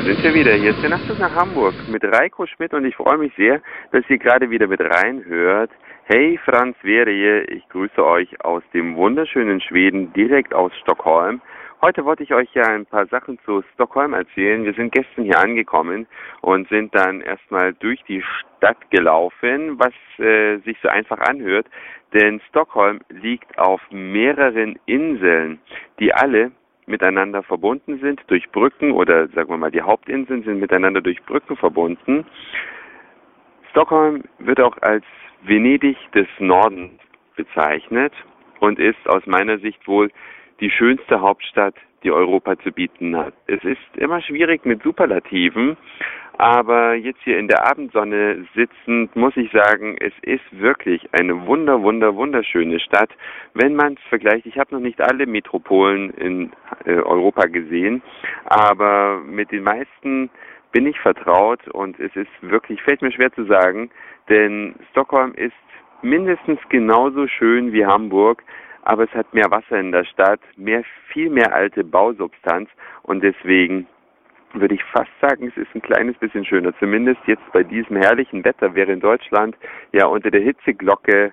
sind wir wieder. Hier ist der Nachtzug nach Hamburg mit Reiko Schmidt und ich freue mich sehr, dass ihr gerade wieder mit reinhört. Hey, Franz Werie, ich grüße euch aus dem wunderschönen Schweden, direkt aus Stockholm. Heute wollte ich euch ja ein paar Sachen zu Stockholm erzählen. Wir sind gestern hier angekommen und sind dann erstmal durch die Stadt gelaufen, was sich so einfach anhört, denn Stockholm liegt auf mehreren Inseln, die alle miteinander verbunden sind durch Brücken, oder sagen wir mal, die Hauptinseln sind miteinander durch Brücken verbunden. Stockholm wird auch als Venedig des Nordens bezeichnet und ist aus meiner Sicht wohl die schönste Hauptstadt, die Europa zu bieten hat. Es ist immer schwierig mit Superlativen, aber jetzt hier in der Abendsonne sitzend muss ich sagen, es ist wirklich eine wunderschöne Stadt. Wenn man es vergleicht, ich habe noch nicht alle Metropolen in Europa gesehen, aber mit den meisten bin ich vertraut und es ist wirklich, fällt mir schwer zu sagen, denn Stockholm ist mindestens genauso schön wie Hamburg, aber es hat mehr Wasser in der Stadt, viel mehr alte Bausubstanz und deswegen würde ich fast sagen, es ist ein kleines bisschen schöner. Zumindest jetzt bei diesem herrlichen Wetter, während Deutschland ja unter der Hitzeglocke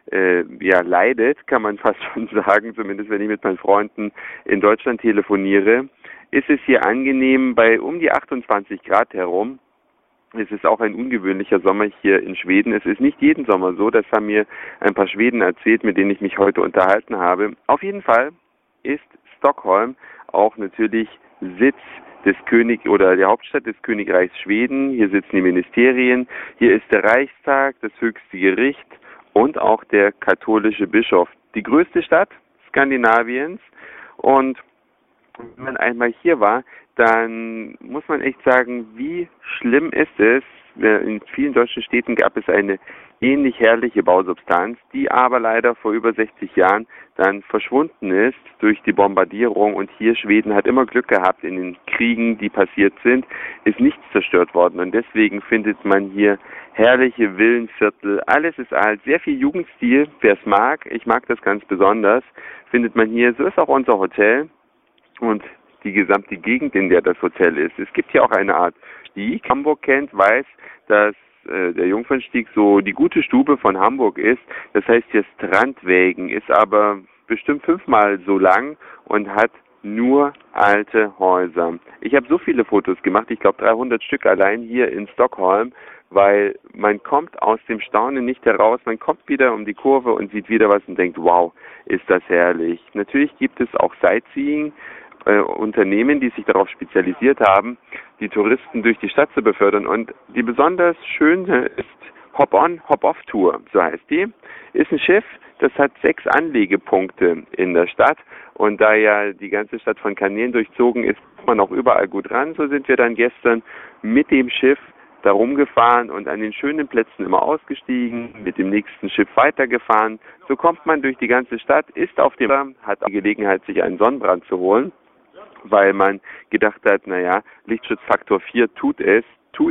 leidet, kann man fast schon sagen, zumindest wenn ich mit meinen Freunden in Deutschland telefoniere, ist es hier angenehm bei um die 28 Grad herum. Es ist auch ein ungewöhnlicher Sommer hier in Schweden. Es ist nicht jeden Sommer so, das haben mir ein paar Schweden erzählt, mit denen ich mich heute unterhalten habe. Auf jeden Fall ist Stockholm auch natürlich Sitz des der Hauptstadt des Königreichs Schweden. Hier sitzen die Ministerien, hier ist der Reichstag, das höchste Gericht und auch der katholische Bischof. Die größte Stadt Skandinaviens, und wenn man einmal hier war, dann muss man echt sagen, wie schlimm ist es. In vielen deutschen Städten gab es eine ähnlich herrliche Bausubstanz, die aber leider vor über 60 Jahren dann verschwunden ist durch die Bombardierung. Und hier, Schweden hat immer Glück gehabt, in den Kriegen, die passiert sind, ist nichts zerstört worden. Und deswegen findet man hier herrliche Villenviertel. Alles ist alt, sehr viel Jugendstil, wer es mag. Ich mag das ganz besonders. Findet man hier, so ist auch unser Hotel und die gesamte Gegend, in der das Hotel ist. Es gibt hier auch eine Art, die Hamburg kennt, weiß, dass der Jungfernstieg so die gute Stube von Hamburg ist. Das heißt hier Strandwegen, ist aber bestimmt 5-mal so lang und hat nur alte Häuser. Ich habe so viele Fotos gemacht, ich glaube 300 Stück allein hier in Stockholm, weil man kommt aus dem Staunen nicht heraus, man kommt wieder um die Kurve und sieht wieder was und denkt, wow, ist das herrlich. Natürlich gibt es auch Sightseeing, Unternehmen, die sich darauf spezialisiert haben, die Touristen durch die Stadt zu befördern. Und die besonders schöne ist Hop-on, Hop-off-Tour, so heißt die. Ist ein Schiff, das hat 6 Anlegepunkte in der Stadt. Und da ja die ganze Stadt von Kanälen durchzogen ist, kommt man auch überall gut ran. So sind wir dann gestern mit dem Schiff da rumgefahren und an den schönen Plätzen immer ausgestiegen, mit dem nächsten Schiff weitergefahren. So kommt man durch die ganze Stadt, ist auf dem hat die Gelegenheit, sich einen Sonnenbrand zu holen, weil man gedacht hat, naja, Lichtschutzfaktor 4 tut es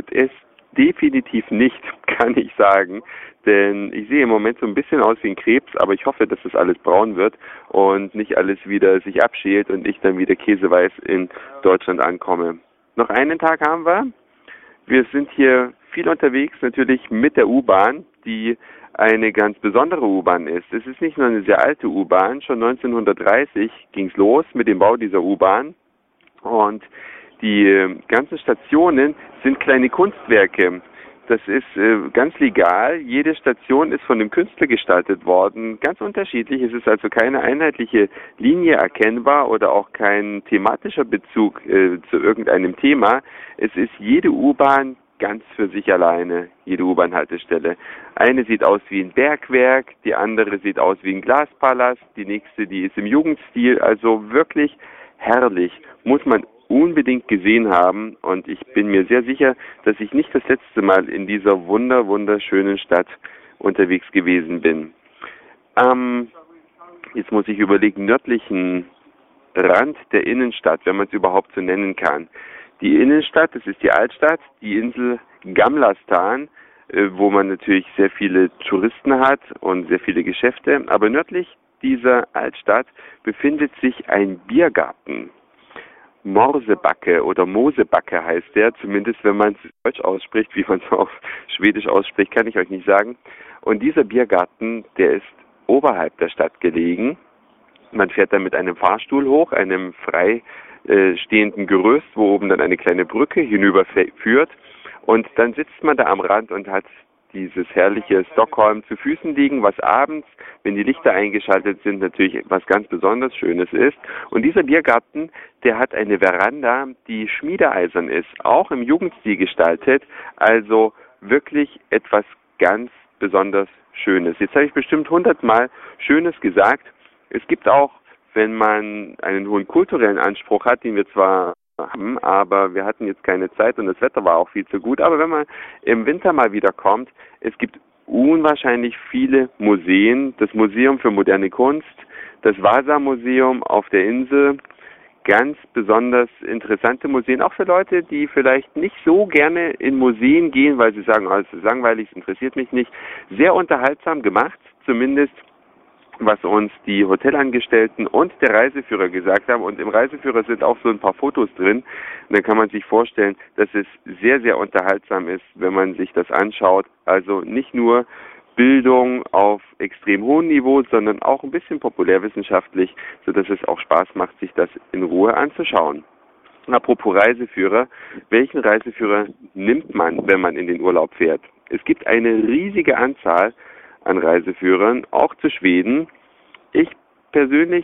definitiv nicht, kann ich sagen, denn ich sehe im Moment so ein bisschen aus wie ein Krebs, aber ich hoffe, dass das alles braun wird und nicht alles wieder sich abschält und ich dann wieder käseweiß in Deutschland ankomme. Noch einen Tag haben wir. Wir sind hier viel unterwegs, natürlich mit der U-Bahn, die eine ganz besondere U-Bahn ist. Es ist nicht nur eine sehr alte U-Bahn, schon 1930 ging es los mit dem Bau dieser U-Bahn und die ganzen Stationen sind kleine Kunstwerke. Das ist ganz legal. Jede Station ist von einem Künstler gestaltet worden. Ganz unterschiedlich. Es ist also keine einheitliche Linie erkennbar oder auch kein thematischer Bezug zu irgendeinem Thema. Es ist jede U-Bahn ganz für sich alleine, jede U-Bahn-Haltestelle. Eine sieht aus wie ein Bergwerk, die andere sieht aus wie ein Glaspalast, die nächste, die ist im Jugendstil. Also wirklich herrlich. Muss man unbedingt gesehen haben und ich bin mir sehr sicher, dass ich nicht das letzte Mal in dieser wunderschönen Stadt unterwegs gewesen bin. Jetzt muss ich überlegen, nördlichen Rand der Innenstadt, wenn man es überhaupt so nennen kann. Die Innenstadt, das ist die Altstadt, die Insel Gamla-stan, wo man natürlich sehr viele Touristen hat und sehr viele Geschäfte, aber nördlich dieser Altstadt befindet sich ein Biergarten. Morsebacke oder Mosebacke heißt der, zumindest wenn man es Deutsch ausspricht, wie man es auf Schwedisch ausspricht, kann ich euch nicht sagen. Und dieser Biergarten, der ist oberhalb der Stadt gelegen. Man fährt dann mit einem Fahrstuhl hoch, einem frei stehenden Gerüst, wo oben dann eine kleine Brücke hinüberführt. Und dann sitzt man da am Rand und hat dieses herrliche Stockholm zu Füßen liegen, was abends, wenn die Lichter eingeschaltet sind, natürlich was ganz besonders Schönes ist. Und dieser Biergarten, der hat eine Veranda, die schmiedeeisern ist, auch im Jugendstil gestaltet, also wirklich etwas ganz besonders Schönes. Jetzt habe ich bestimmt 100-mal Schönes gesagt. Es gibt auch, wenn man einen hohen kulturellen Anspruch hat, den wir zwar haben, aber wir hatten jetzt keine Zeit und das Wetter war auch viel zu gut. Aber wenn man im Winter mal wieder kommt, es gibt unwahrscheinlich viele Museen. Das Museum für moderne Kunst, das Vasa-Museum auf der Insel, ganz besonders interessante Museen, auch für Leute, die vielleicht nicht so gerne in Museen gehen, weil sie sagen, es ist langweilig, es interessiert mich nicht. Sehr unterhaltsam gemacht, zumindest was uns die Hotelangestellten und der Reiseführer gesagt haben. Und im Reiseführer sind auch so ein paar Fotos drin. Und dann kann man sich vorstellen, dass es sehr, sehr unterhaltsam ist, wenn man sich das anschaut. Also nicht nur Bildung auf extrem hohem Niveau, sondern auch ein bisschen populärwissenschaftlich, sodass es auch Spaß macht, sich das in Ruhe anzuschauen. Apropos Reiseführer, welchen Reiseführer nimmt man, wenn man in den Urlaub fährt? Es gibt eine riesige Anzahl an Reiseführern, auch zu Schweden. Ich persönlich,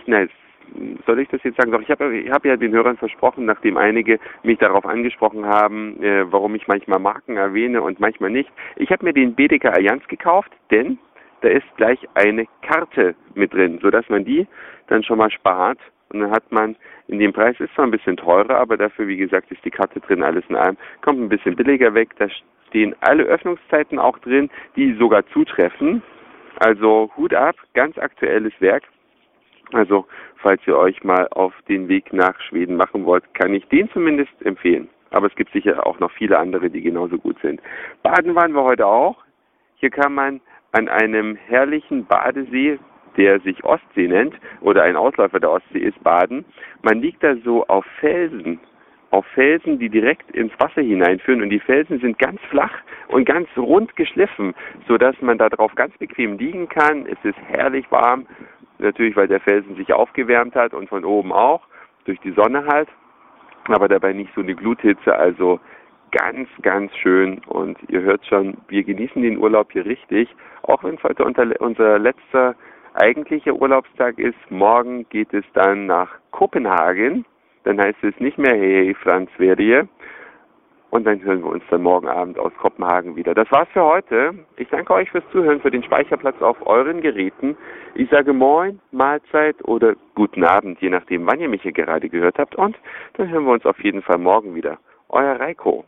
soll ich das jetzt sagen? Doch, ich hab ja den Hörern versprochen, nachdem einige mich darauf angesprochen haben, warum ich manchmal Marken erwähne und manchmal nicht. Ich habe mir den BDK Allianz gekauft, denn da ist gleich eine Karte mit drin, sodass man die dann schon mal spart. Und dann hat man, in dem Preis ist zwar ein bisschen teurer, aber dafür, wie gesagt, ist die Karte drin, alles in allem, kommt ein bisschen billiger weg. Da stehen alle Öffnungszeiten auch drin, die sogar zutreffen. Also Hut ab, ganz aktuelles Werk. Also falls ihr euch mal auf den Weg nach Schweden machen wollt, kann ich den zumindest empfehlen. Aber es gibt sicher auch noch viele andere, die genauso gut sind. Baden waren wir heute auch. Hier kann man an einem herrlichen Badesee, der sich Ostsee nennt, oder ein Ausläufer der Ostsee ist, baden. Man liegt da so auf Felsen, die direkt ins Wasser hineinführen, und die Felsen sind ganz flach und ganz rund geschliffen, sodass man da drauf ganz bequem liegen kann. Es ist herrlich warm, natürlich weil der Felsen sich aufgewärmt hat und von oben auch, durch die Sonne halt, aber dabei nicht so eine Gluthitze, also ganz, ganz schön. Und ihr hört schon, wir genießen den Urlaub hier richtig, auch wenn es heute unser letzter eigentlicher Urlaubstag ist. Morgen geht es dann nach Kopenhagen. Dann heißt es nicht mehr Hey Franz Sverige. Und dann hören wir uns dann morgen Abend aus Kopenhagen wieder. Das war's für heute. Ich danke euch fürs Zuhören, für den Speicherplatz auf euren Geräten. Ich sage Moin, Mahlzeit oder guten Abend, je nachdem, wann ihr mich hier gerade gehört habt. Und dann hören wir uns auf jeden Fall morgen wieder. Euer Reiko.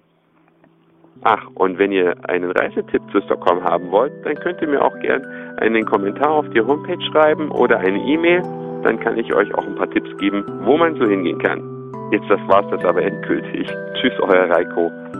Ach, und wenn ihr einen Reisetipp zu Stockholm haben wollt, dann könnt ihr mir auch gern einen Kommentar auf die Homepage schreiben oder eine E-Mail. Dann kann ich euch auch ein paar Tipps geben, wo man so hingehen kann. Jetzt war's das aber endgültig. Tschüss, euer Reiko.